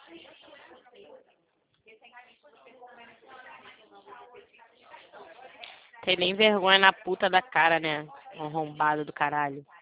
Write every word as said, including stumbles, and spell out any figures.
Tem nem vergonha na puta da cara, né? Um arrombado do caralho.